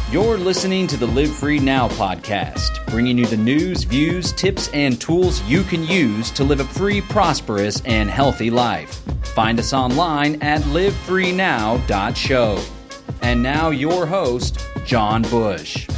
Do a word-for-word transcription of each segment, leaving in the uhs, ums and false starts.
You're listening to the Live Free Now podcast, bringing you the news, views, tips, and tools you can use to live a free, prosperous, and healthy life. Find us online at live free now dot show. And now your host, John Bush.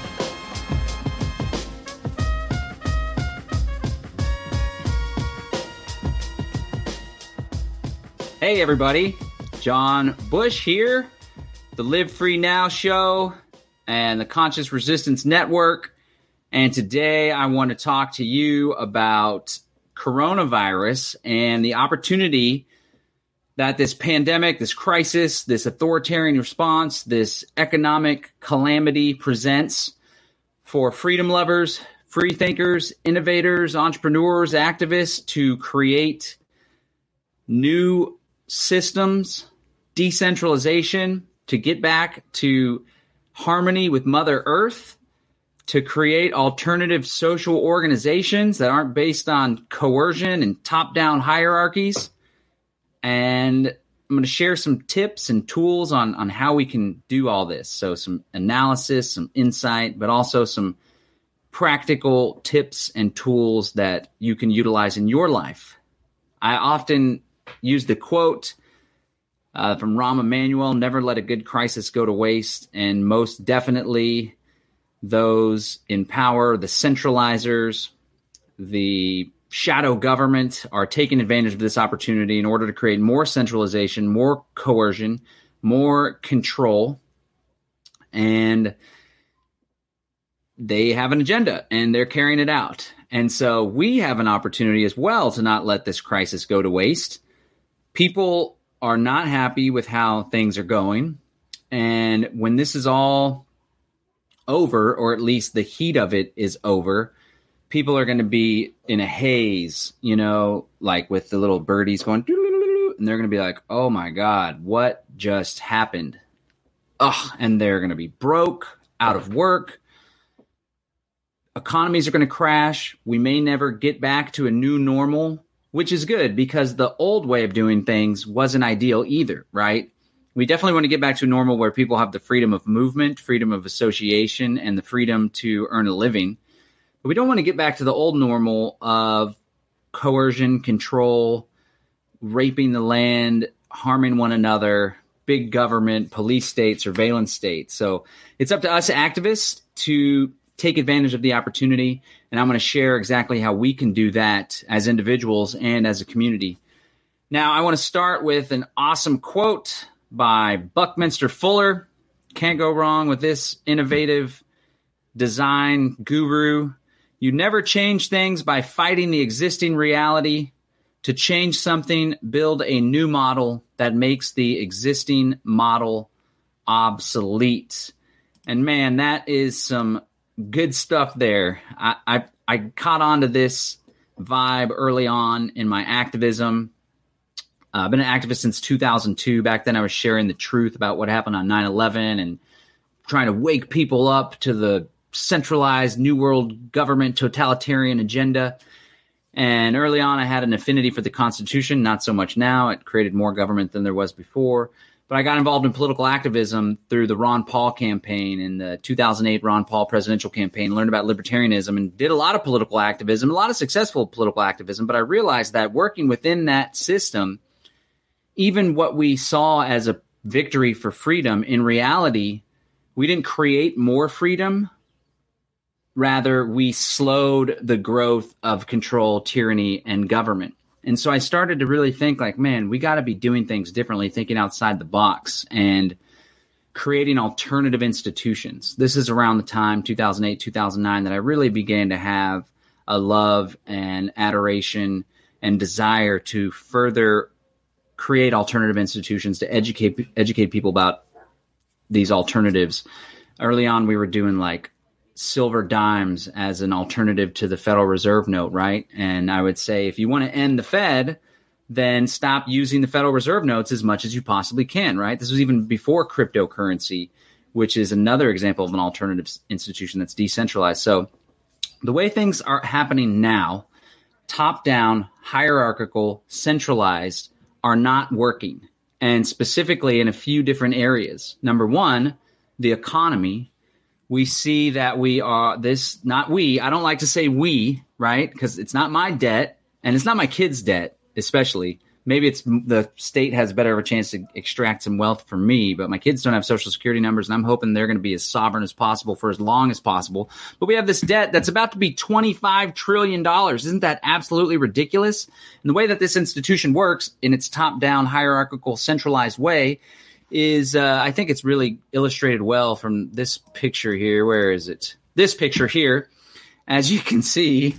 Hey everybody, John Bush here, the Live Free Now show and the Conscious Resistance Network. And today I want to talk to you about coronavirus and the opportunity that this pandemic, this crisis, this authoritarian response, this economic calamity presents for freedom lovers, free thinkers, innovators, entrepreneurs, activists to create new systems, decentralization, to get back to harmony with Mother Earth, to create alternative social organizations that aren't based on coercion and top-down hierarchies. And I'm going to share some tips and tools on, on how we can do all this. So some analysis, some insight, but also some practical tips and tools that you can utilize in your life. I often use the quote uh, from Rahm Emanuel, never let a good crisis go to waste. And most definitely those in power, the centralizers, the shadow government are taking advantage of this opportunity in order to create more centralization, more coercion, more control. And they have an agenda and they're carrying it out. And so we have an opportunity as well to not let this crisis go to waste. People are not happy with how things are going. And when this is all over, or at least the heat of it is over, people are going to be in a haze, you know, like with the little birdies going, and they're going to be like, oh my God, what just happened? Ugh, and they're going to be broke, out of work. Economies are going to crash. We may never get back to a new normal, which is good because the old way of doing things wasn't ideal either, right? We definitely want to get back to a normal where people have the freedom of movement, freedom of association, and the freedom to earn a living. But we don't want to get back to the old normal of coercion, control, raping the land, harming one another, big government, police state, surveillance state. So it's up to us activists to take advantage of the opportunity. And I'm going to share exactly how we can do that as individuals and as a community. Now, I want to start with an awesome quote by Buckminster Fuller. Can't go wrong with this innovative design guru. You never change things by fighting the existing reality. To change something, build a new model that makes the existing model obsolete. And man, that is some good stuff there. I, I I caught on to this vibe early on in my activism. Uh, I've been an activist since two thousand two. Back then I was sharing the truth about what happened on nine eleven and trying to wake people up to the centralized New World government totalitarian agenda. And early on I had an affinity for the Constitution, not so much now. It created more government than there was before. But I got involved in political activism through the Ron Paul campaign and the two thousand eight Ron Paul presidential campaign, learned about libertarianism and did a lot of political activism, a lot of successful political activism. But I realized that working within that system, even what we saw as a victory for freedom, in reality, we didn't create more freedom. Rather, we slowed the growth of control, tyranny, and government. And so I started to really think like, man, we got to be doing things differently, thinking outside the box and creating alternative institutions. This is around the time, two thousand eight, two thousand nine, that I really began to have a love and adoration and desire to further create alternative institutions to educate educate people about these alternatives. Early on, we were doing like silver dimes as an alternative to the Federal Reserve note, right? And I would say, if you want to end the Fed, then stop using the Federal Reserve notes as much as you possibly can, right? This was even before cryptocurrency, which is another example of an alternative institution that's decentralized. So the way things are happening now, top-down, hierarchical, centralized, are not working. And specifically in a few different areas. Number one, the economy. we see that we are this, not we, I don't like to say we, right? Because it's not my debt and it's not my kids' debt, especially. Maybe it's the state has better of a chance to extract some wealth from me, but my kids don't have Social Security numbers, and I'm hoping they're going to be as sovereign as possible for as long as possible. But we have this debt that's about to be twenty-five trillion dollars. Isn't that absolutely ridiculous? And the way that this institution works in its top-down, hierarchical, centralized way is, uh, I think it's really illustrated well from this picture here. Where is it? This picture here. As you can see,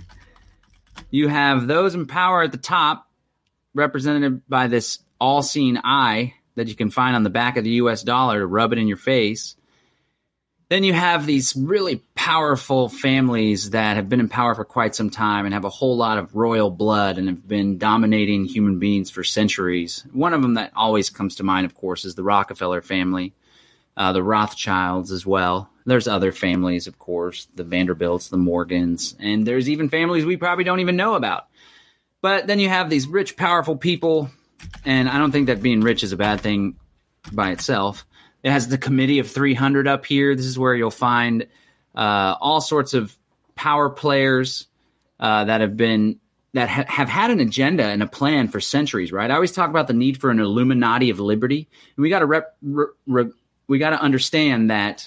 you have those in power at the top, represented by this all-seeing eye that you can find on the back of the U S dollar to rub it in your face. Then you have these really powerful families that have been in power for quite some time and have a whole lot of royal blood and have been dominating human beings for centuries. One of them that always comes to mind, of course, is the Rockefeller family, uh, the Rothschilds as well. There's other families, of course, the Vanderbilts, the Morgans, and there's even families we probably don't even know about. But then you have these rich, powerful people, and I don't think that being rich is a bad thing by itself. It has the Committee of three hundred up here. This is where you'll find uh, all sorts of power players uh, that have been that ha- have had an agenda and a plan for centuries. Right? I always talk about the need for an Illuminati of liberty, and we got to rep- re- re- we got to understand that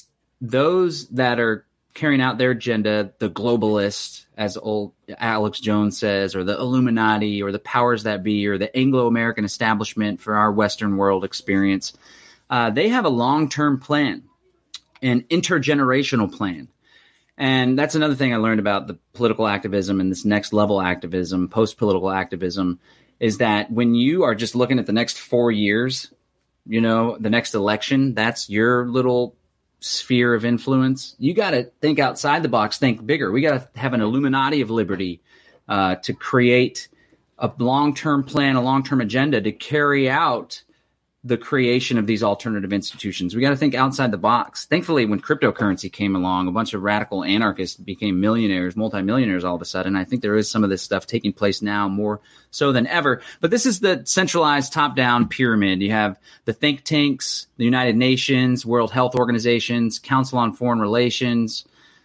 those that are carrying out their agenda, the globalists, as old Alex Jones says, or the Illuminati, or the powers that be, or the Anglo-American establishment for our Western world experience, uh, they have a long-term plan, an intergenerational plan. And that's another thing I learned about the political activism and this next level activism, post-political activism, is that when you are just looking at the next four years, you know, the next election, that's your little sphere of influence. You got to think outside the box, think bigger. We got to have an Illuminati of liberty uh, to create a long-term plan, a long-term agenda to carry out the creation of these alternative institutions. We got to think outside the box. Thankfully, when cryptocurrency came along, a bunch of radical anarchists became millionaires, multimillionaires all of a sudden. I think there is some of this stuff taking place now more so than ever. But this is the centralized top-down pyramid. You have the think tanks, the United Nations, World Health Organizations, Council on Foreign Relations,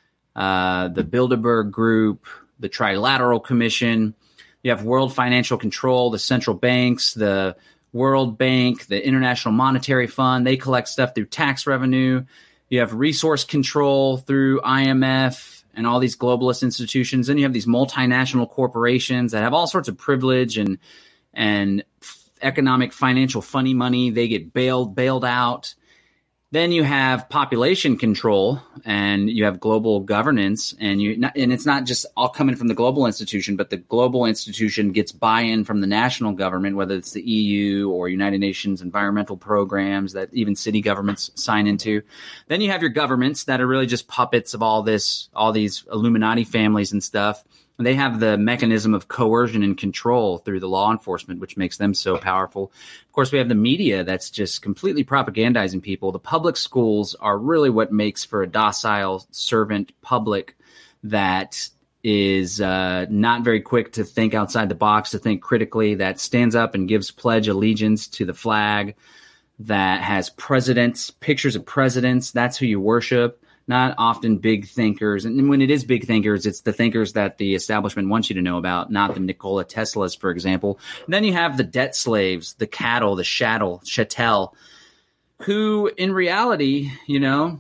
uh, the Bilderberg Group, the Trilateral Commission. You have World Financial Control, the central banks, the World Bank, the International Monetary Fund. They collect stuff through tax revenue. You have resource control through I M F and all these globalist institutions. Then you have these multinational corporations that have all sorts of privilege and and economic financial funny money. They get bailed bailed out. Then you have population control, and you have global governance, and you and it's not just all coming from the global institution, but the global institution gets buy-in from the national government, whether it's the E U or United Nations environmental programs that even city governments sign into. Then you have your governments that are really just puppets of all this, all these Illuminati families and stuff. And they have the mechanism of coercion and control through the law enforcement, which makes them so powerful. Of course, we have the media that's just completely propagandizing people. The public schools are really what makes for a docile servant public that is uh, not very quick to think outside the box, to think critically, that stands up and gives pledge allegiance to the flag, that has presidents, pictures of presidents. That's who you worship. Not often big thinkers. And when it is big thinkers, it's the thinkers that the establishment wants you to know about, not the Nikola Teslas, for example. And then you have the debt slaves, the cattle, the chattel, chattel, who in reality, you know,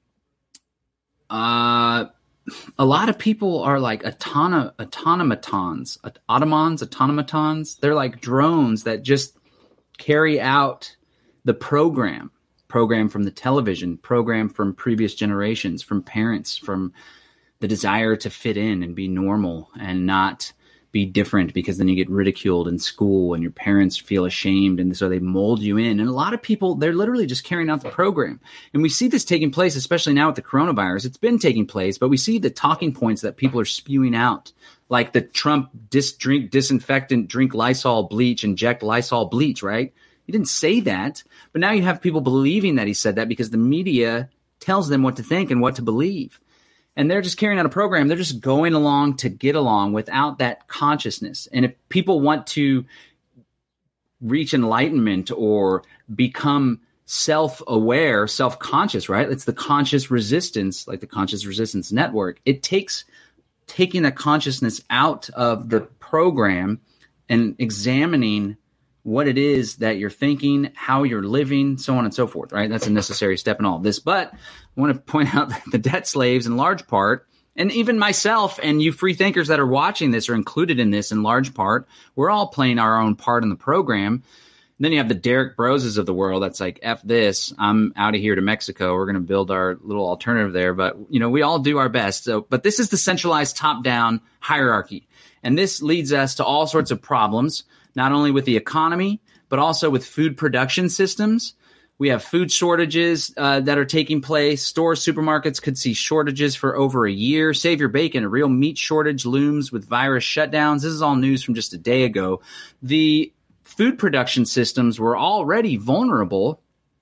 uh, a lot of people are like autonom- automatons, automatons, automatons. They're like drones that just carry out the program. Program from the television, program from previous generations, from parents, from the desire to fit in and be normal and not be different, because then you get ridiculed in school and your parents feel ashamed, and so they mold you in. And a lot of people, they're literally just carrying out the program. And we see this taking place, especially now with the coronavirus. It's been taking place, but we see the talking points that people are spewing out, like the Trump dis- drink disinfectant, drink Lysol bleach, inject Lysol bleach, right? He didn't say that, but now you have people believing that he said that because the media tells them what to think and what to believe. And they're just carrying out a program. They're just going along to get along without that consciousness. And if people want to reach enlightenment or become self-aware, self-conscious, right? It's the conscious resistance, like the conscious resistance network. It takes taking the consciousness out of the program and examining what it is that you're thinking, how you're living, so on and so forth, right? That's a necessary step in all of this. But I want to point out that the debt slaves, in large part, and even myself and you free thinkers that are watching this are included in this in large part. We're all playing our own part in the program. And then you have the Derek Broses of the world that's like, F this, I'm out of here to Mexico. We're going to build our little alternative there. But, you know, we all do our best. So, but this is the centralized top-down hierarchy. And this leads us to all sorts of problems, not only with the economy, but also with food production systems. We have food shortages uh, that are taking place. Stores, supermarkets could see shortages for over a year. Save your bacon. A real meat shortage looms with virus shutdowns. This is all news from just a day ago. The food production systems were already vulnerable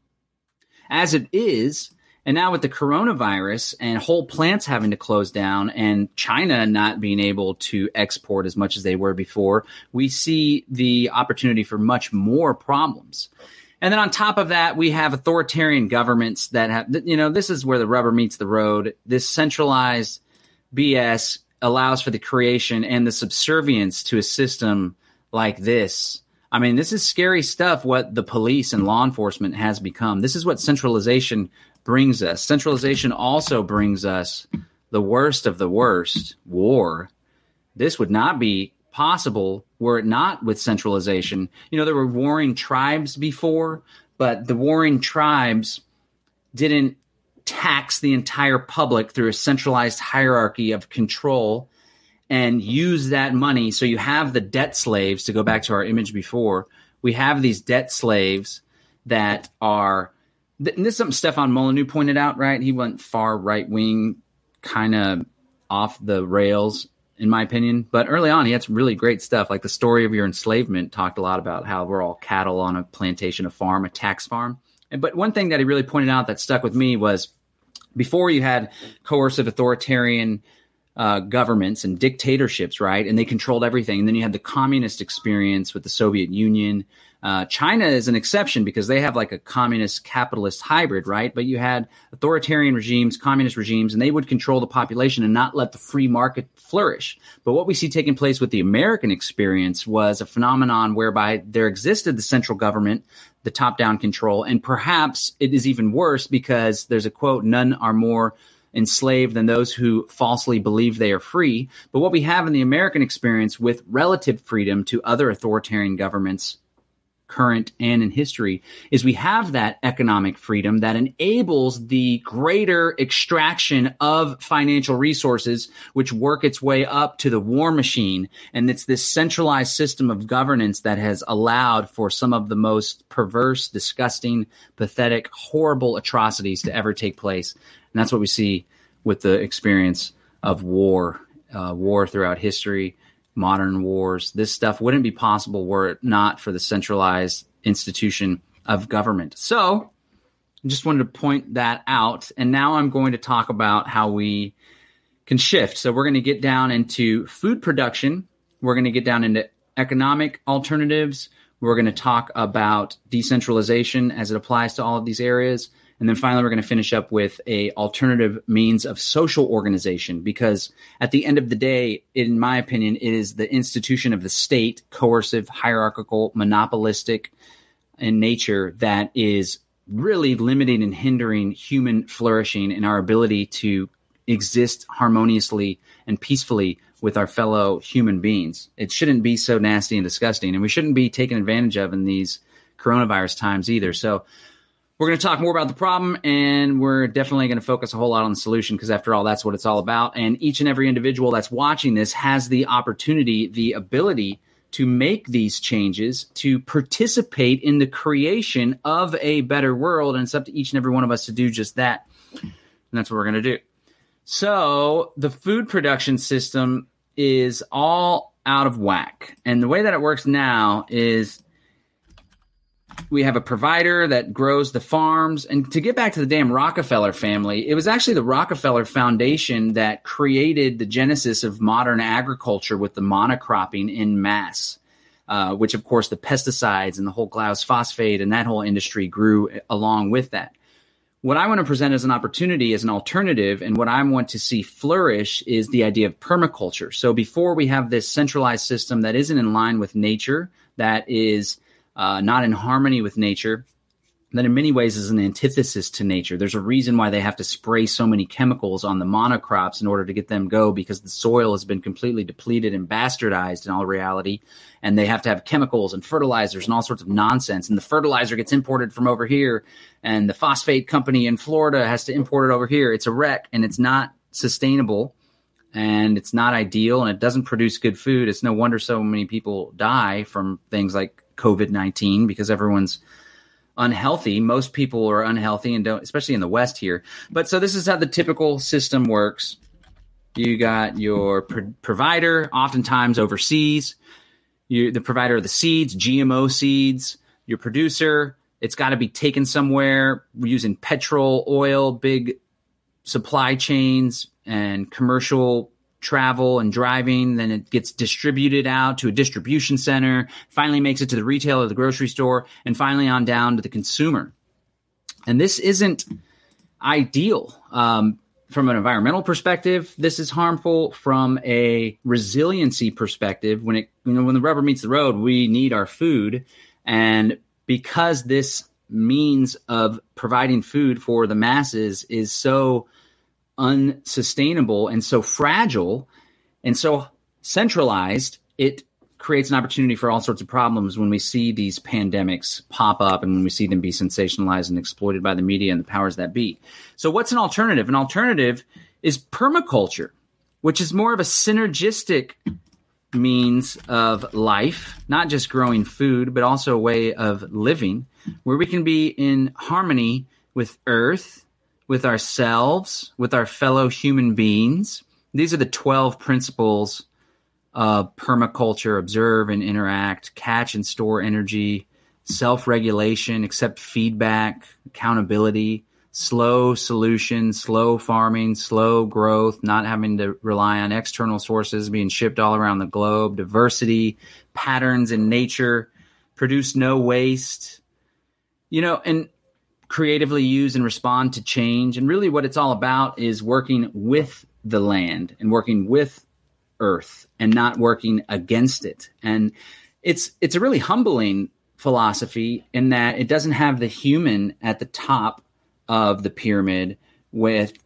as it is. And now with the coronavirus and whole plants having to close down and China not being able to export as much as they were before, we see the opportunity for much more problems. And then on top of that, we have authoritarian governments that have, you know, this is where the rubber meets the road. This centralized B S allows for the creation and the subservience to a system like this. I mean, this is scary stuff, what the police and law enforcement has become. This is what centralization brings us. Centralization also brings us the worst of the worst, war. This would not be possible were it not with centralization. You know, there were warring tribes before, but the warring tribes didn't tax the entire public through a centralized hierarchy of control and use that money. So you have the debt slaves, to go back to our image before. We have these debt slaves that are, and this is something Stefan Molyneux pointed out, right? He went far right wing, kind of off the rails, in my opinion. But early on, he had some really great stuff. Like The Story of Your Enslavement talked a lot about how we're all cattle on a plantation, a farm, a tax farm. And, but one thing that he really pointed out that stuck with me was before you had coercive authoritarian uh, governments and dictatorships, right? And they controlled everything. And then you had the communist experience with the Soviet Union. Uh, China is an exception because they have like a communist capitalist hybrid, right? But you had authoritarian regimes, communist regimes, and they would control the population and not let the free market flourish. But what we see taking place with the American experience was a phenomenon whereby there existed the central government, the top-down control, and perhaps it is even worse because there's a quote, none are more enslaved than those who falsely believe they are free. But what we have in the American experience with relative freedom to other authoritarian governments, current and in history, is we have that economic freedom that enables the greater extraction of financial resources, which work its way up to the war machine. And it's this centralized system of governance that has allowed for some of the most perverse, disgusting, pathetic, horrible atrocities to ever take place. And that's what we see with the experience of war, uh, war throughout history, modern wars. This stuff wouldn't be possible were it not for the centralized institution of government. So I just wanted to point that out. And now I'm going to talk about how we can shift. So we're going to get down into food production. We're going to get down into economic alternatives. We're going to talk about decentralization as it applies to all of these areas. And then finally, we're going to finish up with a alternative means of social organization, because at the end of the day, in my opinion, it is the institution of the state, coercive, hierarchical, monopolistic in nature, that is really limiting and hindering human flourishing and our ability to exist harmoniously and peacefully with our fellow human beings. It shouldn't be so nasty and disgusting, and we shouldn't be taken advantage of in these coronavirus times either. So we're going to talk more about the problem, and we're definitely going to focus a whole lot on the solution, because after all, that's what it's all about. And each and every individual that's watching this has the opportunity, the ability to make these changes, to participate in the creation of a better world. And it's up to each and every one of us to do just that. And that's what we're going to do. So the food production system is all out of whack. And the way that it works now is we have a provider that grows the farms. And to get back to the damn Rockefeller family, it was actually the Rockefeller Foundation that created the genesis of modern agriculture with the monocropping in mass. uh, which, of course, the pesticides and the whole glyphosate and that whole industry grew along with that. What I want to present as an opportunity, as an alternative, and what I want to see flourish is the idea of permaculture. So before we have this centralized system that isn't in line with nature, that is uh, not in harmony with nature, that in many ways is an antithesis to nature. There's a reason why they have to spray so many chemicals on the monocrops in order to get them go, because the soil has been completely depleted and bastardized in all reality. And they have to have chemicals and fertilizers and all sorts of nonsense. And the fertilizer gets imported from over here, and the phosphate company in Florida has to import it over here. It's a wreck, and it's not sustainable, and it's not ideal, and it doesn't produce good food. It's no wonder so many people die from things like covid nineteen, because everyone's unhealthy. Most people are unhealthy, and don't, especially in the West here. But so this is how the typical system works. You got your pro- provider, oftentimes overseas. You, the provider of the seeds, G M O seeds. Your producer, it's got to be taken somewhere. We're using petrol, oil, big supply chains, and commercial travel and driving. Then it gets distributed out to a distribution center, finally makes it to the retailer, the grocery store, and finally on down to the consumer. And this isn't ideal. Um, from an environmental perspective, this is harmful. From a resiliency perspective, when it, you know, when the rubber meets the road, we need our food. And because this means of providing food for the masses is so unsustainable and so fragile and so centralized, it creates an opportunity for all sorts of problems when we see these pandemics pop up and when we see them be sensationalized and exploited by the media and the powers that be. So what's an alternative? An alternative is permaculture, which is more of a synergistic means of life, not just growing food, but also a way of living where we can be in harmony with Earth, with ourselves, with our fellow human beings. These are the twelve principles of permaculture: observe and interact, catch and store energy, self-regulation, accept feedback, accountability, slow solution, slow farming, slow growth, not having to rely on external sources, being shipped all around the globe, diversity, patterns in nature, produce no waste, you know, and creatively use and respond to change. And really what it's all about is working with the land and working with Earth and not working against it. And it's it's a really humbling philosophy in that it doesn't have the human at the top of the pyramid, with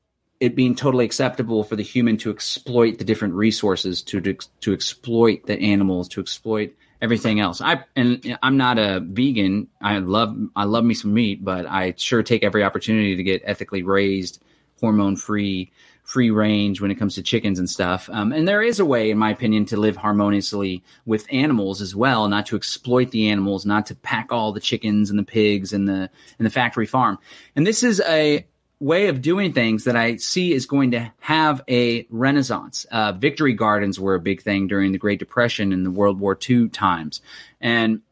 it being totally acceptable for the human to exploit the different resources, to to, to exploit the animals, to exploit everything else. I and I'm not a vegan. I love I love me some meat, but I sure take every opportunity to get ethically raised, hormone free, free range when it comes to chickens and stuff. Um, and there is a way, in my opinion, to live harmoniously with animals as well, not to exploit the animals, not to pack all the chickens and the pigs and the and the factory farm. And this is a way of doing things that I see is going to have a renaissance. Uh, victory gardens were a big thing during the Great Depression and the World War Two times. And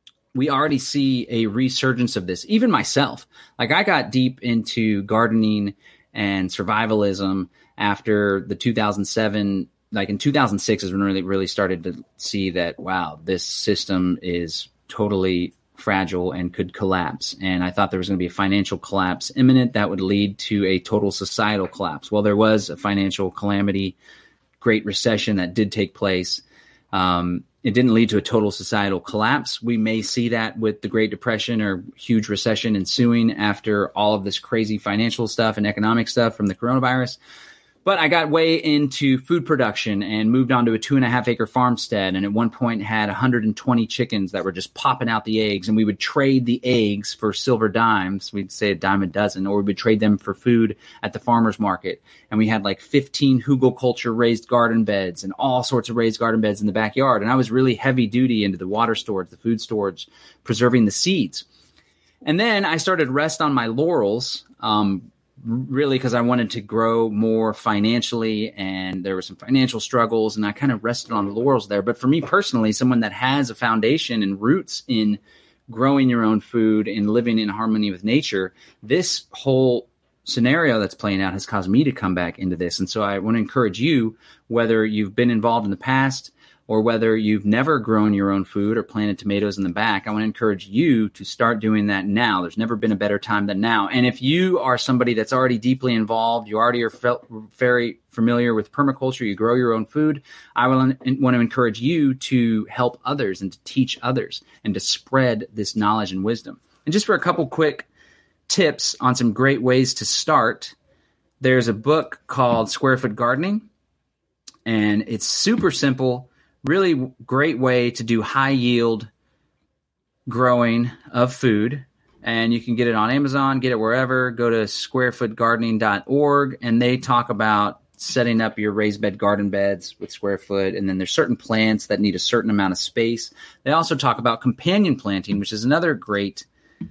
we already see a resurgence of this. Even myself, like I got deep into gardening and survivalism after the two thousand seven, like in two thousand six is when really, really started to see that, wow, this system is totally fragile and could collapse. And I thought there was going to be a financial collapse imminent that would lead to a total societal collapse. Well, there was a financial calamity, Great Recession that did take place. Um, it didn't lead to a total societal collapse. We may see that with the Great Depression or huge recession ensuing after all of this crazy financial stuff and economic stuff from the coronavirus. But I got way into food production and moved on to a two and a half acre farmstead. And at one point had one hundred twenty chickens that were just popping out the eggs. And we would trade the eggs for silver dimes. We'd say a dime a dozen, or we would trade them for food at the farmer's market. And we had like fifteen hugelkultur raised garden beds and all sorts of raised garden beds in the backyard. And I was really heavy duty into the water storage, the food storage, preserving the seeds. And then I started to rest on my laurels, um, really because I wanted to grow more financially, and there were some financial struggles, and I kind of rested on the laurels there. But for me personally, someone that has a foundation and roots in growing your own food and living in harmony with nature, this whole scenario that's playing out has caused me to come back into this. And so I want to encourage you, whether you've been involved in the past, or whether you've never grown your own food or planted tomatoes in the back, I want to encourage you to start doing that now. There's never been a better time than now. And if you are somebody that's already deeply involved, you already are felt very familiar with permaculture, you grow your own food, I will want to encourage you to help others and to teach others and to spread this knowledge and wisdom. And just for a couple quick tips on some great ways to start, there's a book called Square Foot Gardening, and it's super simple. Really great way to do high yield growing of food. And you can get it on Amazon, get it wherever. Go to square foot gardening dot org, and they talk about setting up your raised bed garden beds with Square Foot. And then there's certain plants that need a certain amount of space. They also talk about companion planting, which is another great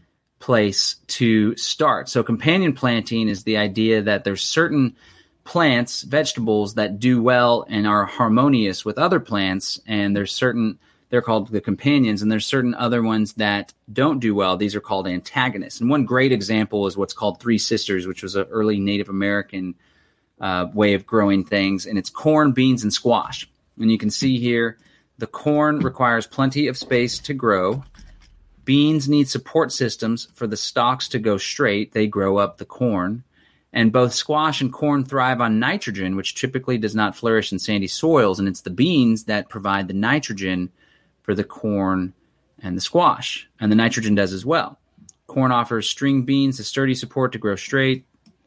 place to start. So companion planting is the idea that there's certain plants, vegetables that do well and are harmonious with other plants, and there's certain, they're called the companions, and there's certain other ones that don't do well. These are called antagonists. And one great example is what's called Three Sisters, which was an early Native American uh, way of growing things, and it's corn, beans, and squash. And you can see here, the corn requires plenty of space to grow. Beans need support systems for the stalks to go straight. They grow up the corn. And both squash and corn thrive on nitrogen, which typically does not flourish in sandy soils. And it's the beans that provide the nitrogen for the corn and the squash. And the nitrogen does as well. Corn offers string beans a sturdy support to grow straight.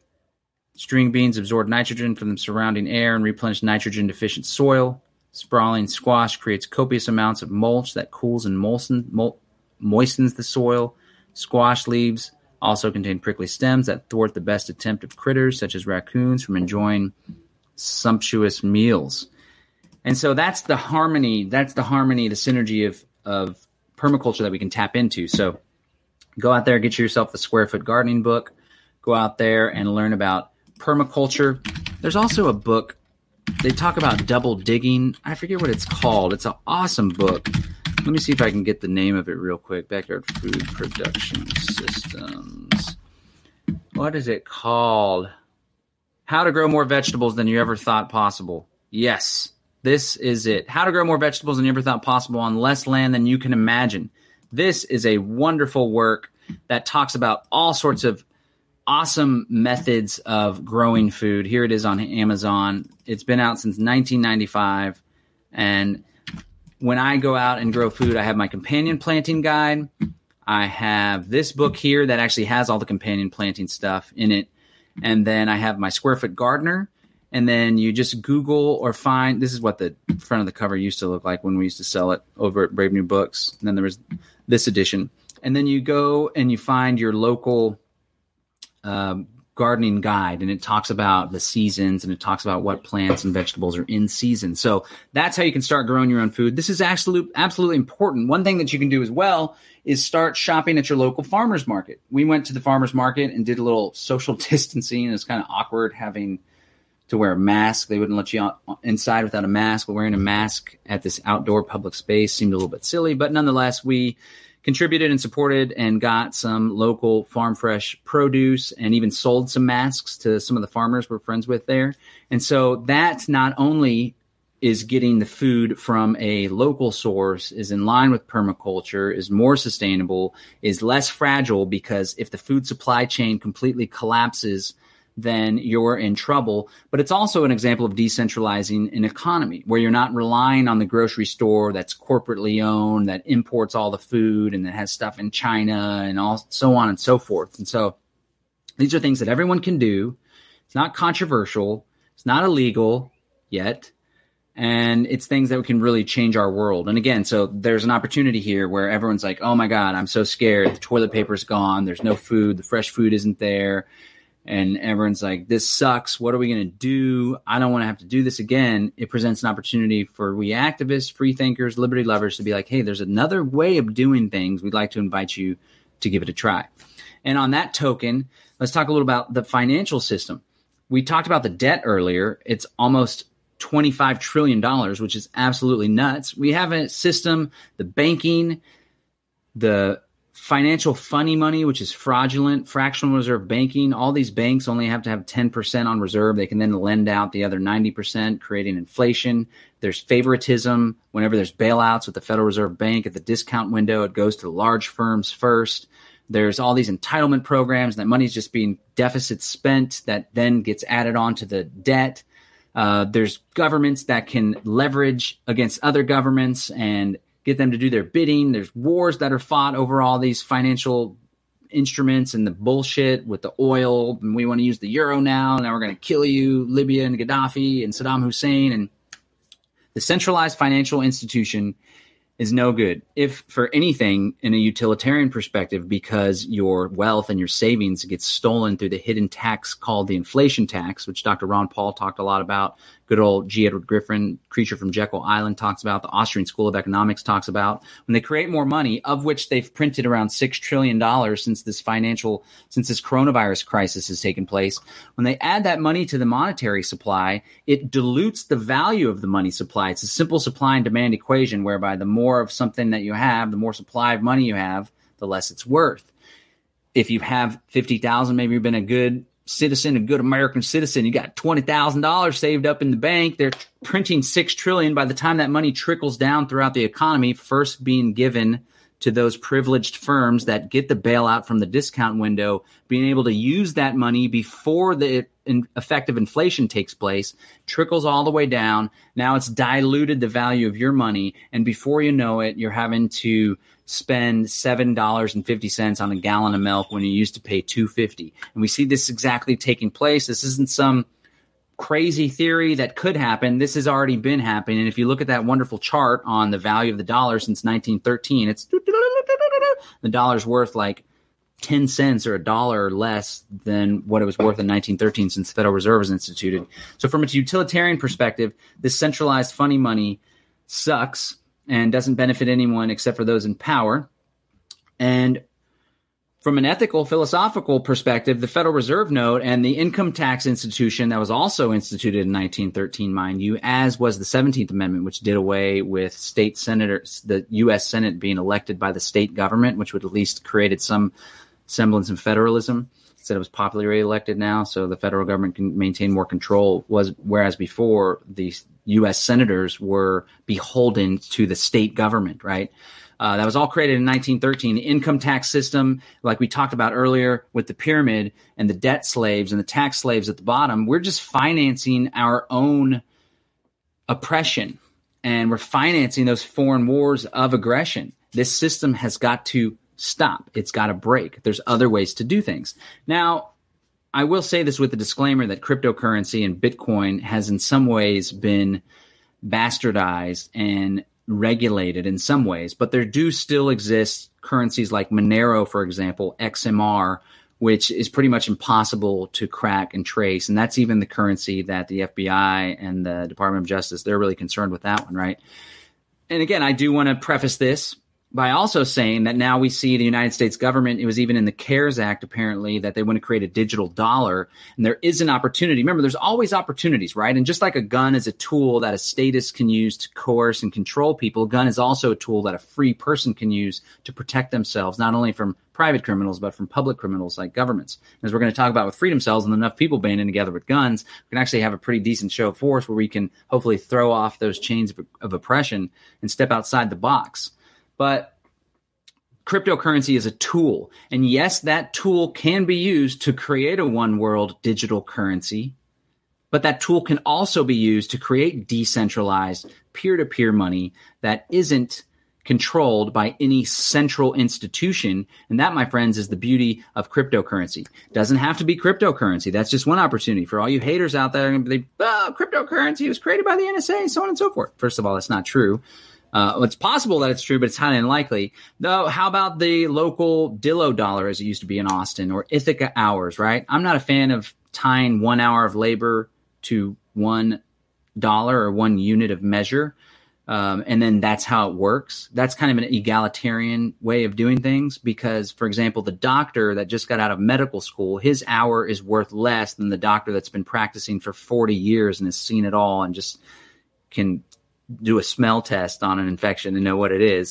String beans absorb nitrogen from the surrounding air and replenish nitrogen-deficient soil. Sprawling squash creates copious amounts of mulch that cools and moisten, mo- moistens the soil. Squash leaves also contain prickly stems that thwart the best attempt of critters, such as raccoons, from enjoying sumptuous meals. And so that's the harmony, that's the harmony, the synergy of, of permaculture that we can tap into. So go out there, get yourself the Square Foot Gardening book. Go out there and learn about permaculture. There's also a book, they talk about double digging. I forget what it's called. It's an awesome book. Let me see if I can get the name of it real quick. Backyard Food Production Systems. What is it called? How to Grow More Vegetables Than You Ever Thought Possible. Yes, this is it. How to Grow More Vegetables Than You Ever Thought Possible on Less Land Than You Can Imagine. This is a wonderful work that talks about all sorts of awesome methods of growing food. Here it is on Amazon. It's been out since nineteen ninety-five, and when I go out and grow food, I have my companion planting guide. I have this book here that actually has all the companion planting stuff in it. And then I have my Square Foot Gardener. And then you just Google or find, this is what the front of the cover used to look like when we used to sell it over at Brave New Books. And then there was this edition. And then you go and you find your local um, gardening guide, and it talks about the seasons, and it talks about what plants and vegetables are in season. So that's how you can start growing your own food. This is absolute, absolutely important. One thing that you can do as well is start shopping at your local farmer's market. We went to the farmer's market and did a little social distancing. It was kind of awkward having to wear a mask. They wouldn't let you out inside without a mask, but wearing a mask at this outdoor public space seemed a little bit silly. But nonetheless, we contributed and supported and got some local farm fresh produce and even sold some masks to some of the farmers we're friends with there. And so that not only is getting the food from a local source, is in line with permaculture, is more sustainable, is less fragile, because if the food supply chain completely collapses, then you're in trouble. But it's also an example of decentralizing an economy where you're not relying on the grocery store that's corporately owned, that imports all the food and that has stuff in China and all so on and so forth. And so these are things that everyone can do. It's not controversial. It's not illegal yet. And it's things that can really change our world. And again, so there's an opportunity here where everyone's like, oh my God, I'm so scared. The toilet paper's gone. There's no food. The fresh food isn't there. And everyone's like, this sucks. What are we going to do? I don't want to have to do this again. It presents an opportunity for we activists, free thinkers, liberty lovers to be like, hey, there's another way of doing things. We'd like to invite you to give it a try. And on that token, let's talk a little about the financial system. We talked about the debt earlier. It's almost twenty-five trillion dollars, which is absolutely nuts. We have a system, the banking, the financial funny money, which is fraudulent, fractional reserve banking. All these banks only have to have ten percent on reserve. They can then lend out the other ninety percent, creating inflation. There's favoritism. Whenever there's bailouts with the Federal Reserve Bank at the discount window, it goes to the large firms first. There's all these entitlement programs. That money's just being deficit spent that then gets added on to the debt. Uh, there's governments that can leverage against other governments and get them to do their bidding. There's wars that are fought over all these financial instruments and the bullshit with the oil. And we want to use the euro now. Now we're going to kill you, Libya and Gaddafi and Saddam Hussein. And the centralized financial institution is no good, if for anything, in a utilitarian perspective, because your wealth and your savings gets stolen through the hidden tax called the inflation tax, which Doctor Ron Paul talked a lot about. Good old G. Edward Griffin, Creature from Jekyll Island, talks about. The Austrian School of Economics talks about. When they create more money, of which they've printed around six trillion dollars since this financial, since this coronavirus crisis has taken place. When they add that money to the monetary supply, it dilutes the value of the money supply. It's a simple supply and demand equation whereby the more of something that you have, the more supply of money you have, the less it's worth. If you have fifty thousand, maybe you've been a good citizen, a good American citizen, you got twenty thousand dollars saved up in the bank. They're printing six trillion dollars. By the time that money trickles down throughout the economy, first being given to those privileged firms that get the bailout from the discount window, being able to use that money before the in effective inflation takes place, trickles all the way down. Now it's diluted the value of your money. And before you know it, you're having to spend seven dollars and fifty cents on a gallon of milk when you used to pay two dollars and fifty cents. And we see this exactly taking place. This isn't some crazy theory that could happen. This has already been happening. And if you look at that wonderful chart on the value of the dollar since nineteen thirteen, it's the dollar's worth like ten cents or a dollar less than what it was worth in nineteen thirteen since the Federal Reserve was instituted. So from a utilitarian perspective, this centralized funny money sucks and doesn't benefit anyone except for those in power. And from an ethical, philosophical perspective, the Federal Reserve Note and the income tax institution that was also instituted in nineteen thirteen, mind you, as was the seventeenth Amendment, which did away with state senators, the U S Senate being elected by the state government, which would at least created some semblance of federalism. Instead, it was popularly elected now, so the federal government can maintain more control. Was whereas before the U S senators were beholden to the state government, right? Uh, that was all created in nineteen thirteen. The income tax system, like we talked about earlier with the pyramid and the debt slaves and the tax slaves at the bottom, we're just financing our own oppression, and we're financing those foreign wars of aggression. This system has got to stop. It's got to break. There's other ways to do things. Now, I will say this with a disclaimer that cryptocurrency and Bitcoin has in some ways been bastardized and regulated in some ways, but there do still exist currencies like Monero, for example, X M R, which is pretty much impossible to crack and trace. And that's even the currency that the F B I and the Department of Justice, they're really concerned with that one, right? And again, I do want to preface this by also saying that now we see the United States government, it was even in the CARES Act, apparently, that they want to create a digital dollar. And there is an opportunity. Remember, there's always opportunities, right? And just like a gun is a tool that a statist can use to coerce and control people, a gun is also a tool that a free person can use to protect themselves, not only from private criminals, but from public criminals like governments. As we're going to talk about with freedom cells and enough people banding together with guns, we can actually have a pretty decent show of force where we can hopefully throw off those chains of, of oppression and step outside the box. But cryptocurrency is a tool. And yes, that tool can be used to create a one world digital currency, but that tool can also be used to create decentralized peer-to-peer money that isn't controlled by any central institution. And that, my friends, is the beauty of cryptocurrency. Doesn't have to be cryptocurrency. That's just one opportunity for all you haters out there. They, oh, cryptocurrency was created by the N S A, so on and so forth. First of all, that's not true. Uh, it's possible that it's true, but it's highly unlikely. Though, how about the local Dillo dollar as it used to be in Austin, or Ithaca hours, right? I'm not a fan of tying one hour of labor to one dollar or one unit of measure. Um, and then that's how it works. That's kind of an egalitarian way of doing things because, for example, the doctor that just got out of medical school, his hour is worth less than the doctor that's been practicing for forty years and has seen it all and just can do a smell test on an infection and know what it is.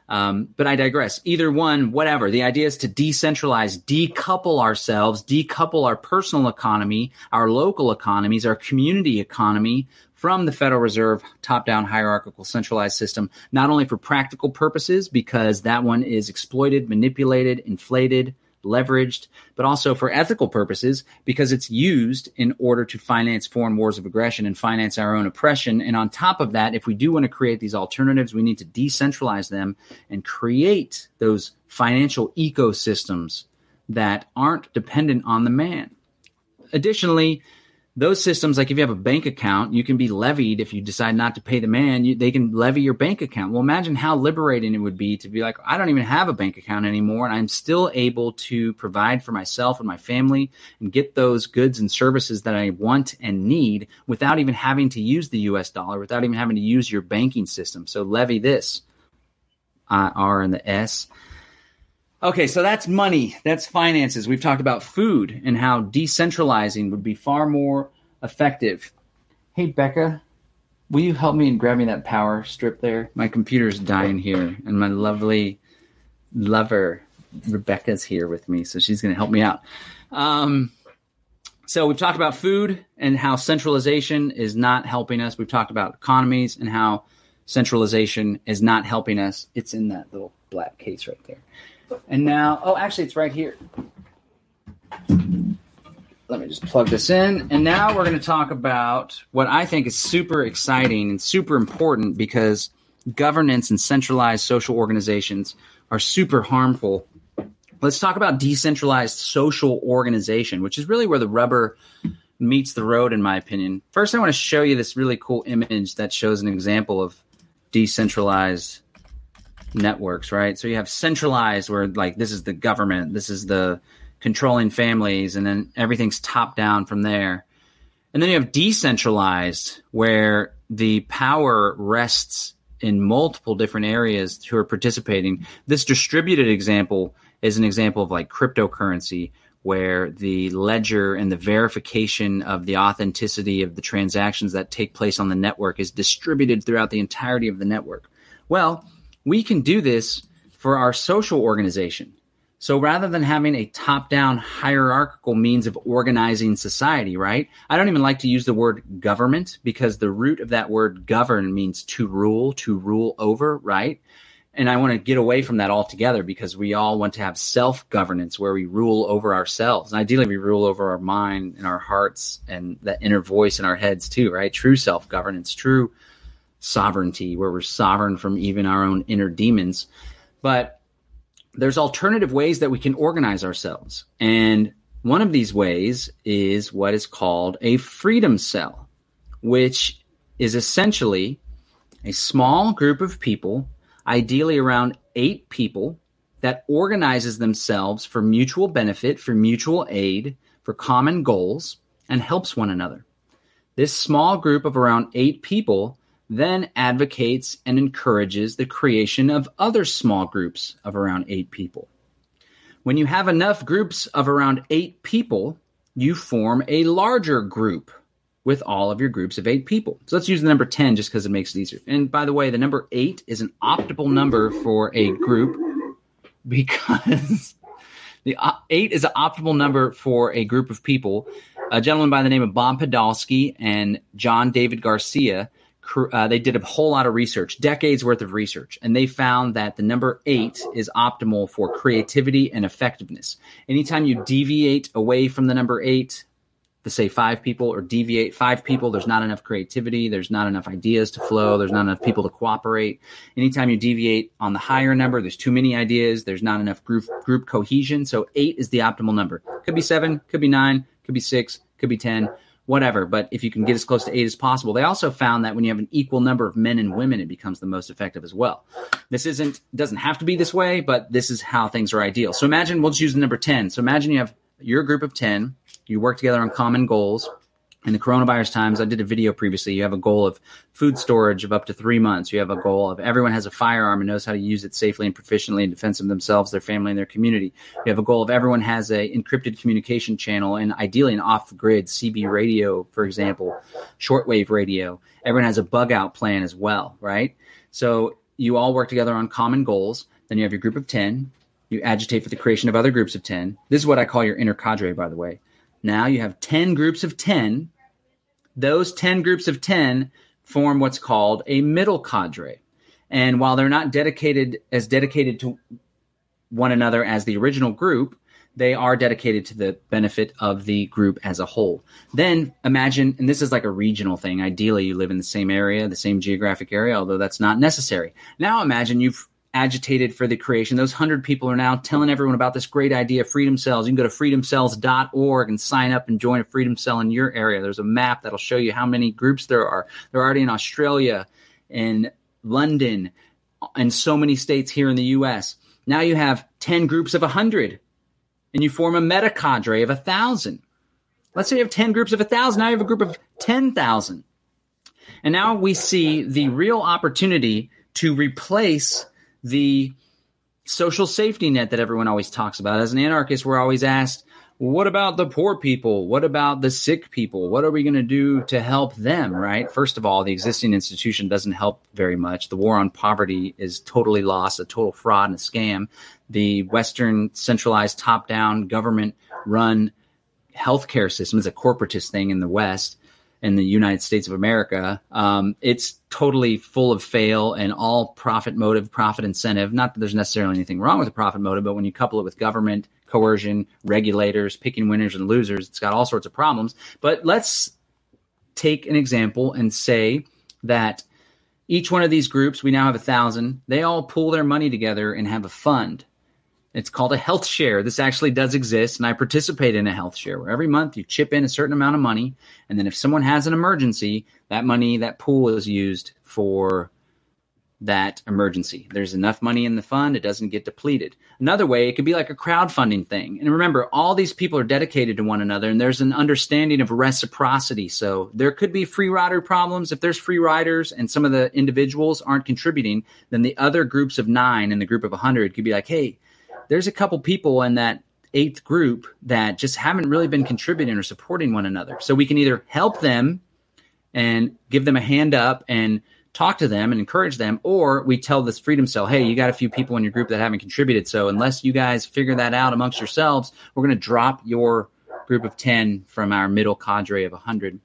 Um, but I digress. Either one, whatever. The idea is to decentralize, decouple ourselves, decouple our personal economy, our local economies, our community economy from the Federal Reserve top-down hierarchical centralized system, not only for practical purposes, because that one is exploited, manipulated, inflated, leveraged, but also for ethical purposes, because it's used in order to finance foreign wars of aggression and finance our own oppression. And on top of that, if we do want to create these alternatives, we need to decentralize them and create those financial ecosystems that aren't dependent on the man. Additionally, those systems, like if you have a bank account, you can be levied if you decide not to pay the man. You, they can levy your bank account. Well, imagine how liberating it would be to be like, I don't even have a bank account anymore, and I'm still able to provide for myself and my family and get those goods and services that I want and need without even having to use the U S dollar, without even having to use your banking system. So levy this, I, R, and the S. Okay, so that's money. That's finances. We've talked about food and how decentralizing would be far more effective. Hey, Becca, will you help me in grabbing that power strip there? My computer's dying here, and my lovely lover, Rebecca's here with me, so she's going to help me out. Um, so we've talked about food and how centralization is not helping us. We've talked about economies and how centralization is not helping us. It's in that little black case right there. And now, oh, actually, it's right here. Let me just plug this in. And now we're going to talk about what I think is super exciting and super important, because governance and centralized social organizations are super harmful. Let's talk about decentralized social organization, which is really where the rubber meets the road, in my opinion. First, I want to show you this really cool image that shows an example of decentralized networks, right? So you have centralized, where like this is the government, this is the controlling families, and then everything's top down from there. And then you have decentralized, where the power rests in multiple different areas who are participating. This distributed example is an example of like cryptocurrency, where the ledger and the verification of the authenticity of the transactions that take place on the network is distributed throughout the entirety of the network. Well, we can do this for our social organization. So rather than having a top-down hierarchical means of organizing society, right? I don't even like to use the word government, because the root of that word govern means to rule, to rule over, right? And I want to get away from that altogether, because we all want to have self-governance where we rule over ourselves. And ideally, we rule over our mind and our hearts and that inner voice in our heads too, right? True self-governance, true sovereignty, where we're sovereign from even our own inner demons. But there's alternative ways that we can organize ourselves. And one of these ways is what is called a freedom cell, which is essentially a small group of people, ideally around eight people, that organizes themselves for mutual benefit, for mutual aid, for common goals, and helps one another. This small group of around eight people then advocates and encourages the creation of other small groups of around eight people. When you have enough groups of around eight people, you form a larger group with all of your groups of eight people. So let's use the number ten just because it makes it easier. And by the way, the number eight is an optimal number for a group, because the uh, eight is an optimal number for a group of people. A gentleman by the name of Bob Podolsky and John David Garcia, Uh, they did a whole lot of research, decades worth of research, and they found that the number eight is optimal for creativity and effectiveness. Anytime you deviate away from the number eight, to say five people, or deviate five people, there's not enough creativity, there's not enough ideas to flow, there's not enough people to cooperate. Anytime you deviate on the higher number, there's too many ideas, there's not enough group group cohesion. So eight is the optimal number. Could be seven, could be nine, could be six, could be ten. Whatever, but if you can get as close to eight as possible. They also found that when you have an equal number of men and women, it becomes the most effective as well. This isn't doesn't have to be this way, but this is how things are ideal. So imagine, we'll just use the number ten. So imagine you have your group of ten, you work together on common goals. In the coronavirus times, I did a video previously. You have a goal of food storage of up to three months. You have a goal of everyone has a firearm and knows how to use it safely and proficiently in defense of themselves, their family, and their community. You have a goal of everyone has a encrypted communication channel, and ideally an off-grid C B radio, for example, shortwave radio. Everyone has a bug-out plan as well, right? So you all work together on common goals. Then you have your group of ten. You agitate for the creation of other groups of ten. This is what I call your inner cadre, by the way. Now you have ten groups of ten. Those ten groups of ten form what's called a middle cadre. And while they're not dedicated as dedicated to one another as the original group, they are dedicated to the benefit of the group as a whole. Then imagine, and this is like a regional thing. Ideally, you live in the same area, the same geographic area, although that's not necessary. Now imagine you've agitated for the creation. Those one hundred people are now telling everyone about this great idea, Freedom Cells. You can go to freedom cells dot org and sign up and join a Freedom Cell in your area. There's a map that'll show you how many groups there are. They're already in Australia, in London, and so many states here in the U S. Now you have ten groups of one hundred. And you form a meta cadre of one thousand. Let's say you have ten groups of one thousand. Now you have a group of ten thousand. And now we see the real opportunity to replace the social safety net that everyone always talks about. As an anarchist, we're always asked, what about the poor people? What about the sick people? What are we going to do to help them, right? First of all, the existing institution doesn't help very much. The war on poverty is totally lost, a total fraud and a scam. The Western centralized top-down government-run healthcare system is a corporatist thing in the West, in the United States of America. Um, it's totally full of fail and all profit motive, profit incentive. Not that there's necessarily anything wrong with the profit motive, but when you couple it with government, coercion, regulators, picking winners and losers, it's got all sorts of problems. But let's take an example and say that each one of these groups, we now have a thousand, they all pool their money together and have a fund. It's called a health share. This actually does exist, and I participate in a health share where every month you chip in a certain amount of money, and then if someone has an emergency, that money, that pool is used for that emergency. There's enough money in the fund, it doesn't get depleted. Another way, it could be like a crowdfunding thing. And remember, all these people are dedicated to one another, and there's an understanding of reciprocity. So there could be free rider problems. If there's free riders and some of the individuals aren't contributing, then the other groups of nine and the group of one hundred could be like, hey, there's a couple people in that eighth group that just haven't really been contributing or supporting one another. So we can either help them and give them a hand up and talk to them and encourage them, or we tell this Freedom Cell, hey, you got a few people in your group that haven't contributed. So unless you guys figure that out amongst yourselves, we're going to drop your group of ten from our middle cadre of one hundred.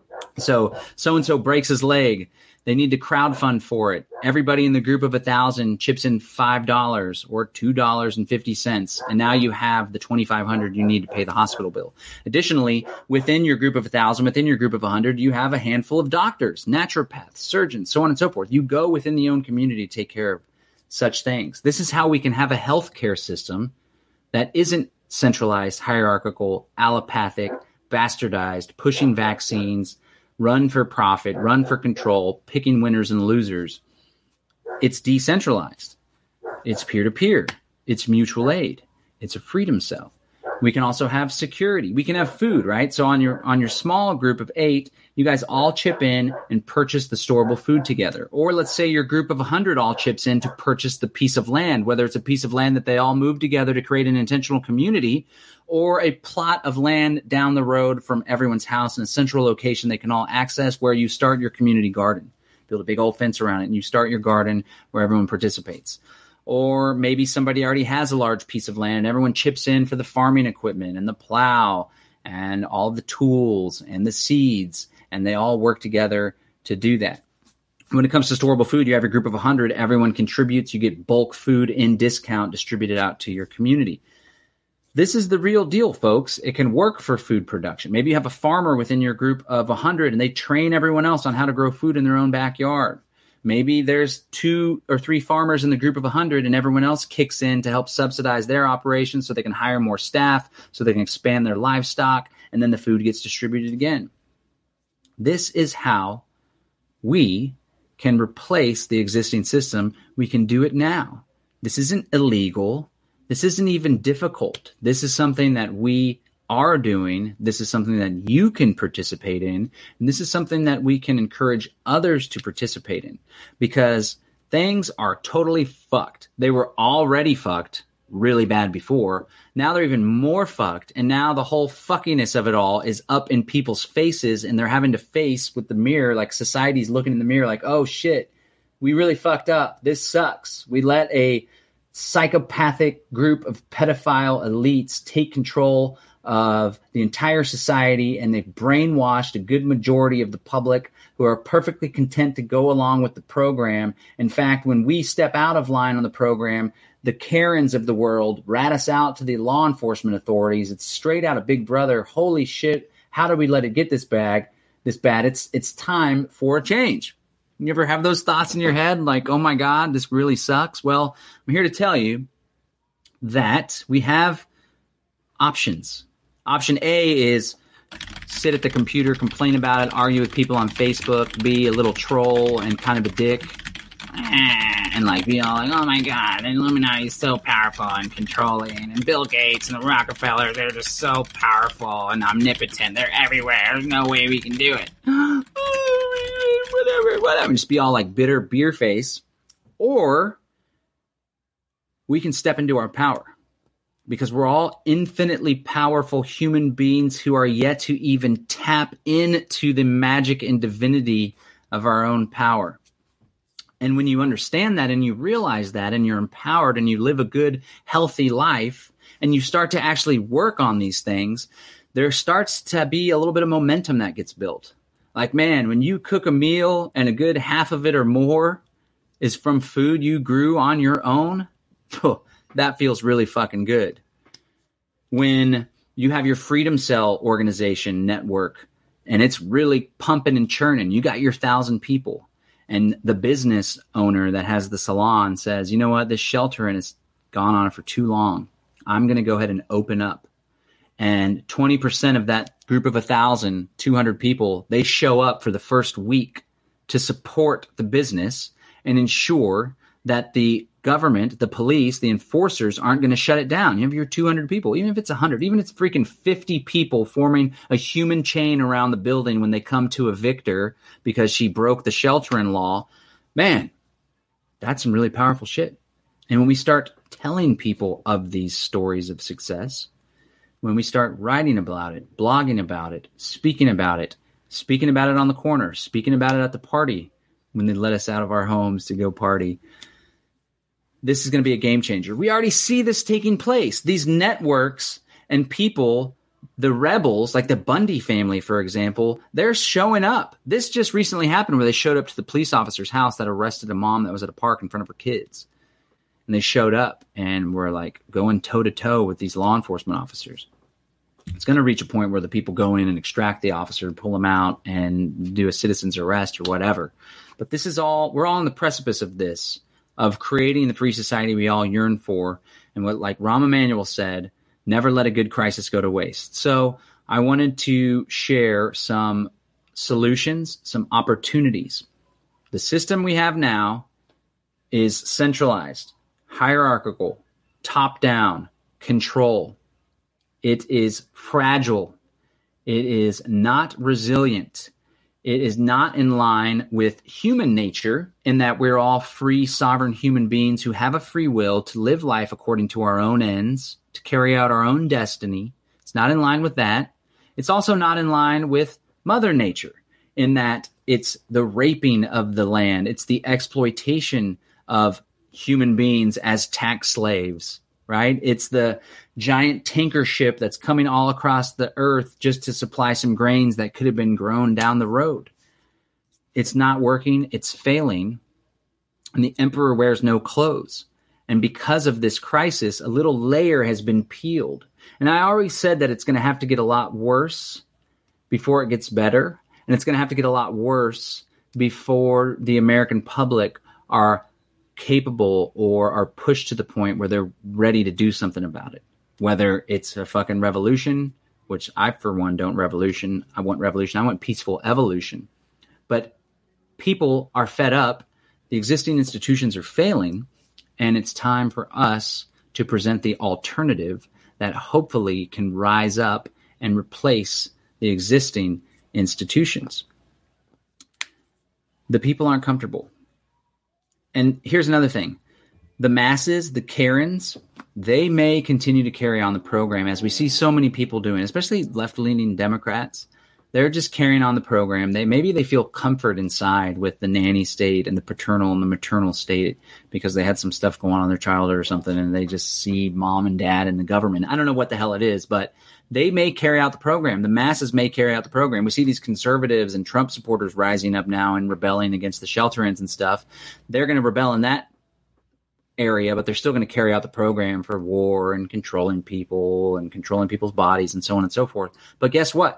So so-and-so breaks his leg. They need to crowdfund for it. Everybody in the group of one thousand chips in five dollars or two dollars and fifty cents. And now you have the twenty-five hundred dollars you need to pay the hospital bill. Additionally, within your group of one thousand, within your group of one hundred, you have a handful of doctors, naturopaths, surgeons, so on and so forth. You go within the own community to take care of such things. This is how we can have a healthcare system that isn't centralized, hierarchical, allopathic, bastardized, pushing vaccines, run for profit, run for control, picking winners and losers. It's decentralized. It's peer-to-peer. It's mutual aid. It's a freedom cell. We can also have security. We can have food, right? So on your on your small group of eight, you guys all chip in and purchase the storable food together. Or let's say your group of one hundred all chips in to purchase the piece of land, whether it's a piece of land that they all move together to create an intentional community, or a plot of land down the road from everyone's house in a central location they can all access, where you start your community garden. Build a big old fence around it and you start your garden where everyone participates. Or maybe somebody already has a large piece of land and everyone chips in for the farming equipment and the plow and all the tools and the seeds, and they all work together to do that. When it comes to storable food, you have a group of one hundred, everyone contributes, you get bulk food in discount distributed out to your community. This is the real deal, folks. It can work for food production. Maybe you have a farmer within your group of one hundred and they train everyone else on how to grow food in their own backyard. Maybe there's two or three farmers in the group of one hundred and everyone else kicks in to help subsidize their operations so they can hire more staff, so they can expand their livestock, and then the food gets distributed again. This is how we can replace the existing system. We can do it now. This isn't illegal. This isn't even difficult. This is something that we are doing. This is something that you can participate in. And this is something that we can encourage others to participate in, because things are totally fucked. They were already fucked really bad before. Now they're even more fucked. And now the whole fuckiness of it all is up in people's faces, and they're having to face with the mirror, like society's looking in the mirror like, oh shit, we really fucked up. This sucks. We let a psychopathic group of pedophile elites take control of the entire society, and they've brainwashed a good majority of the public who are perfectly content to go along with the program. In fact, when we step out of line on the program, the Karens of the world rat us out to the law enforcement authorities. It's straight out of Big Brother. Holy shit, how did we let it get this bad? This bad? It's it's time for a change. You ever have those thoughts in your head like, oh my God, this really sucks? Well, I'm here to tell you that we have options. Option A is sit at the computer, complain about it, argue with people on Facebook, be a little troll and kind of a dick, and like be all like, oh my God, the Illuminati is so powerful and controlling, and Bill Gates and the Rockefeller, they're just so powerful and omnipotent. They're everywhere. There's no way we can do it. whatever, whatever. Just be all like bitter beer face. Or we can step into our power. Because we're all infinitely powerful human beings who are yet to even tap into the magic and divinity of our own power. And when you understand that and you realize that and you're empowered and you live a good, healthy life and you start to actually work on these things, there starts to be a little bit of momentum that gets built. Like, man, when you cook a meal and a good half of it or more is from food you grew on your own, that feels really fucking good. When you have your Freedom Cell organization network and it's really pumping and churning, you got your thousand people, and the business owner that has the salon says, you know what, this shelter and it's gone on for too long. I'm going to go ahead and open up. And twenty percent of that group of one thousand two hundred people, they show up for the first week to support the business and ensure that the government, the police, the enforcers aren't going to shut it down. You have your two hundred people, even if it's one hundred, even if it's freaking fifty people forming a human chain around the building when they come to evict her because she broke the shelter-in law. Man, that's some really powerful shit. And when we start telling people of these stories of success, when we start writing about it, blogging about it, speaking about it, speaking about it on the corner, speaking about it at the party when they let us out of our homes to go party, this is going to be a game changer. We already see this taking place. These networks and people, the rebels, like the Bundy family, for example, they're showing up. This just recently happened where they showed up to the police officer's house that arrested a mom that was at a park in front of her kids. And they showed up and were like going toe to toe with these law enforcement officers. It's going to reach a point where the people go in and extract the officer, pull him out and do a citizen's arrest or whatever. But this is all, we're all on the precipice of this, of creating the free society we all yearn for. And what, like Rahm Emanuel said, never let a good crisis go to waste. So I wanted to share some solutions, some opportunities. The system we have now is centralized, hierarchical, top-down, control. It is fragile. It is not resilient. It is not in line with human nature in that we're all free, sovereign human beings who have a free will to live life according to our own ends, to carry out our own destiny. It's not in line with that. It's also not in line with Mother Nature in that it's the raping of the land. It's the exploitation of human beings as tax slaves, right? It's the giant tanker ship that's coming all across the earth just to supply some grains that could have been grown down the road. It's not working. It's failing. And the emperor wears no clothes. And because of this crisis, a little layer has been peeled. And I already said that it's going to have to get a lot worse before it gets better. And it's going to have to get a lot worse before the American public are capable or are pushed to the point where they're ready to do something about it. Whether it's a fucking revolution, which I, for one, don't revolution. I want revolution. I want peaceful evolution. But people are fed up. The existing institutions are failing. And it's time for us to present the alternative that hopefully can rise up and replace the existing institutions. The people aren't comfortable. And here's another thing. The masses, the Karens, they may continue to carry on the program as we see so many people doing, especially left-leaning Democrats. They're just carrying on the program. They maybe they feel comfort inside with the nanny state and the paternal and the maternal state because they had some stuff going on in their childhood or something, and they just see mom and dad and the government. I don't know what the hell it is, but they may carry out the program. The masses may carry out the program. We see these conservatives and Trump supporters rising up now and rebelling against the shelter-ins and stuff. They're going to rebel in that area, but they're still going to carry out the program for war and controlling people and controlling people's bodies and so on and so forth. But guess what?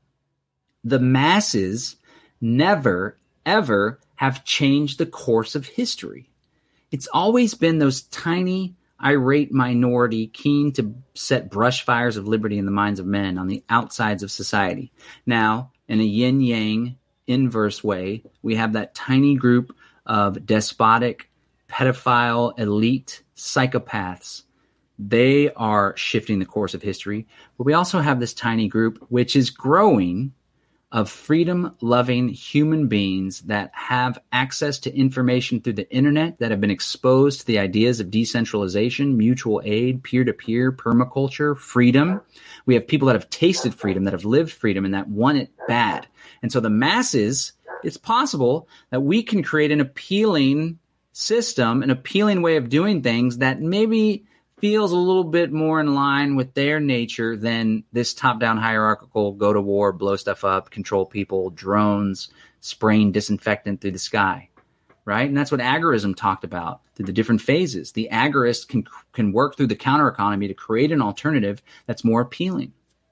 The masses never, ever have changed the course of history. It's always been those tiny, irate minority keen to set brush fires of liberty in the minds of men on the outsides of society. Now, in a yin-yang inverse way, we have that tiny group of despotic, pedophile, elite psychopaths. They are shifting the course of history. But we also have this tiny group, which is growing, of freedom-loving human beings that have access to information through the internet, that have been exposed to the ideas of decentralization, mutual aid, peer-to-peer, permaculture, freedom. We have people that have tasted freedom, that have lived freedom, and that want it bad. And so the masses, it's possible that we can create an appealing system, an appealing way of doing things that maybe feels a little bit more in line with their nature than this top-down hierarchical, go to war, blow stuff up, control people, drones, spraying disinfectant through the sky, right? And that's what agorism talked about through the different phases. The agorist can can work through the counter economy to create an alternative that's more appealing.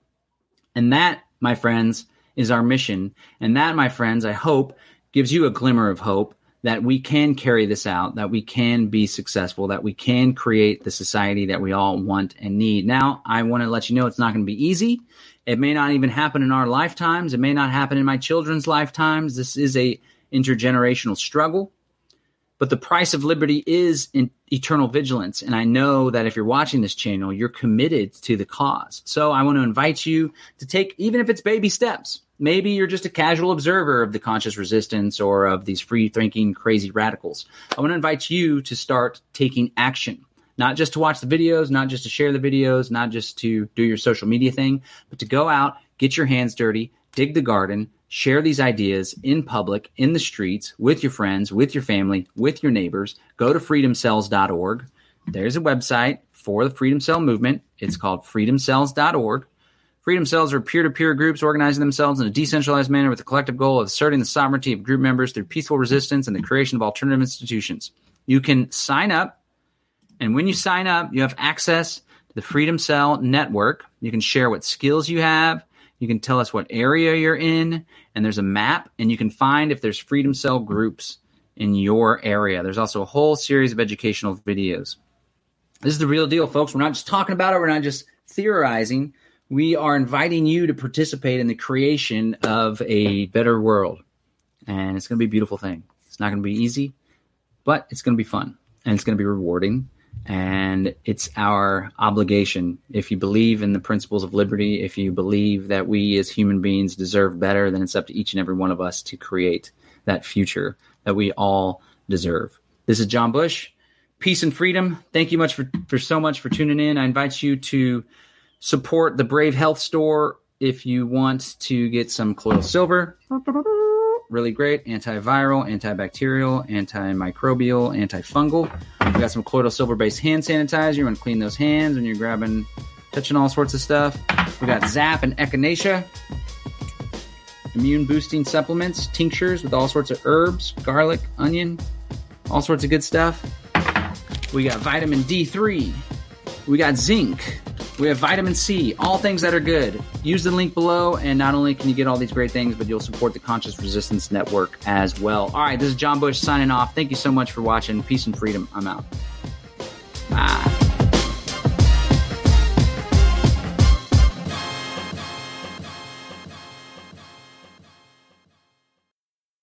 And that, my friends, is our mission. And that, my friends, I hope gives you a glimmer of hope that we can carry this out, that we can be successful, that we can create the society that we all want and need. Now, I want to let you know it's not going to be easy. It may not even happen in our lifetimes. It may not happen in my children's lifetimes. This is a intergenerational struggle. But the price of liberty is in eternal vigilance. And I know that if you're watching this channel, you're committed to the cause. So I want to invite you to take, even if it's baby steps. Maybe you're just a casual observer of the conscious resistance or of these free-thinking, crazy radicals. I want to invite you to start taking action, not just to watch the videos, not just to share the videos, not just to do your social media thing, but to go out, get your hands dirty, dig the garden, share these ideas in public, in the streets, with your friends, with your family, with your neighbors. Go to freedom cells dot org. There's a website for the Freedom Cell movement. It's called freedom cells dot org. Freedom Cells are peer-to-peer groups organizing themselves in a decentralized manner with the collective goal of asserting the sovereignty of group members through peaceful resistance and the creation of alternative institutions. You can sign up, and when you sign up, you have access to the Freedom Cell network. You can share what skills you have. You can tell us what area you're in, and there's a map, and you can find if there's Freedom Cell groups in your area. There's also a whole series of educational videos. This is the real deal, folks. We're not just talking about it. We're not just theorizing. We are inviting you to participate in the creation of a better world. And it's going to be a beautiful thing. It's not going to be easy, but it's going to be fun. And it's going to be rewarding. And it's our obligation. If you believe in the principles of liberty, if you believe that we as human beings deserve better, then it's up to each and every one of us to create that future that we all deserve. This is John Bush. Peace and freedom. Thank you much for, for so much for tuning in. I invite you to support the Brave Health Store if you want to get some colloidal silver. Really great. Antiviral, antibacterial, antimicrobial, antifungal. We got some colloidal silver-based hand sanitizer. You want to clean those hands when you're grabbing, touching all sorts of stuff. We got Zap and Echinacea. Immune-boosting supplements, tinctures with all sorts of herbs, garlic, onion, all sorts of good stuff. We got vitamin D three. We got zinc. We have vitamin C, all things that are good. Use the link below, and not only can you get all these great things, but you'll support the Conscious Resistance Network as well. All right, this is John Bush signing off. Thank you so much for watching. Peace and freedom. I'm out.